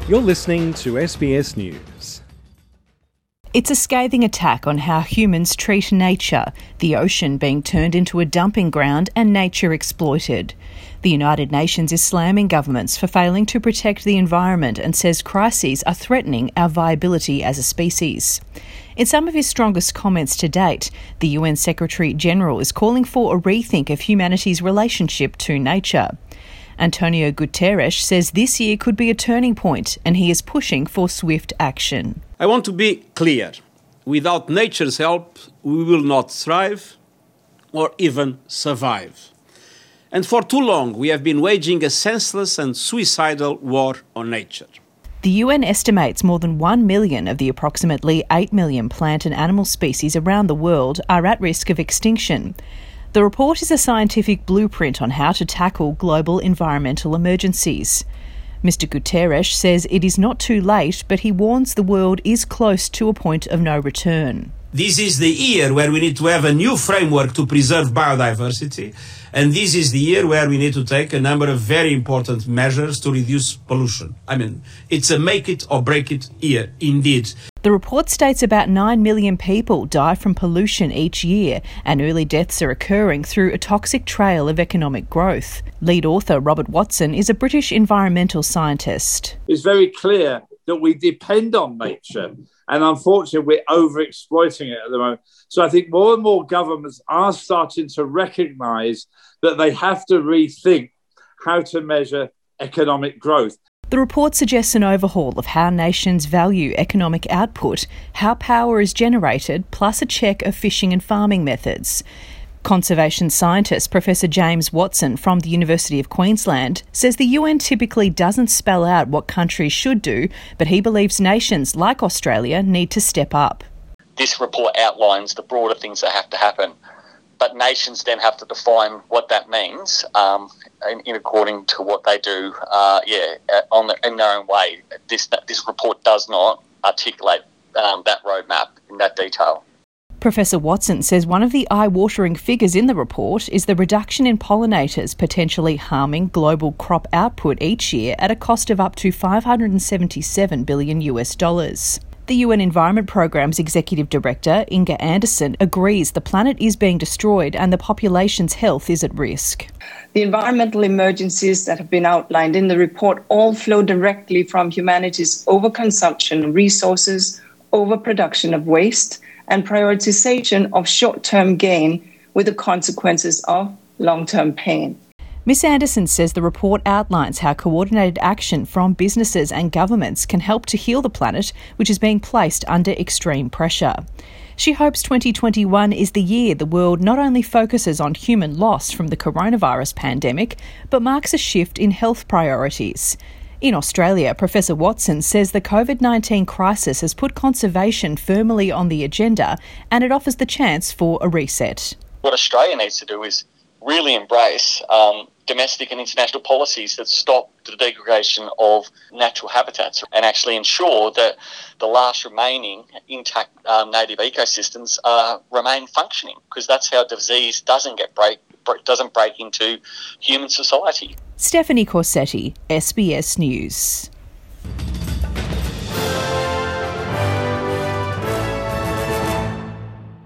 You're listening to SBS News. It's a scathing attack on how humans treat nature, the ocean being turned into a dumping ground and nature exploited. The United Nations is slamming governments for failing to protect the environment and says crises are threatening our viability as a species. In some of his strongest comments to date, the UN Secretary-General is calling for a rethink of humanity's relationship to nature. Antonio Guterres says this year could be a turning point and he is pushing for swift action. I want to be clear. Without nature's help, we will not thrive or even survive. And for too long, we have been waging a senseless and suicidal war on nature. The UN estimates more than 1 million of the approximately 8 million plant and animal species around the world are at risk of extinction. The report is a scientific blueprint on how to tackle global environmental emergencies. Mr. Guterres says it is not too late, but he warns the world is close to a point of no return. This is the year where we need to have a new framework to preserve biodiversity, and this is the year where we need to take a number of very important measures to reduce pollution. It's a make it or break it year, indeed. The report states about 9 million people die from pollution each year, and early deaths are occurring through a toxic trail of economic growth. Lead author Robert Watson is a British environmental scientist. It's very clear that we depend on nature, and unfortunately we're over-exploiting it at the moment. So I think more and more governments are starting to recognise that they have to rethink how to measure economic growth. The report suggests an overhaul of how nations value economic output, how power is generated, plus a check of fishing and farming methods. Conservation scientist Professor James Watson from the University of Queensland says the UN typically doesn't spell out what countries should do, but he believes nations like Australia need to step up. This report outlines the broader things that have to happen, but nations then have to define what that means in according to what they do in their own way. This report does not articulate that roadmap in that detail. Professor Watson says one of the eye-watering figures in the report is the reduction in pollinators potentially harming global crop output each year at a cost of up to $577 billion. The UN Environment Programme's Executive Director, Inga Anderson, agrees the planet is being destroyed and the population's health is at risk. The environmental emergencies that have been outlined in the report all flow directly from humanity's overconsumption of resources, overproduction of waste, and prioritisation of short-term gain with the consequences of long-term pain. Ms Anderson says the report outlines how coordinated action from businesses and governments can help to heal the planet, which is being placed under extreme pressure. She hopes 2021 is the year the world not only focuses on human loss from the coronavirus pandemic, but marks a shift in health priorities. In Australia, Professor Watson says the COVID-19 crisis has put conservation firmly on the agenda and it offers the chance for a reset. What Australia needs to do is really embrace domestic and international policies that stop the degradation of natural habitats and actually ensure that the last remaining intact native ecosystems remain functioning, because that's how disease doesn't break into human society. Stephanie Corsetti, SBS News.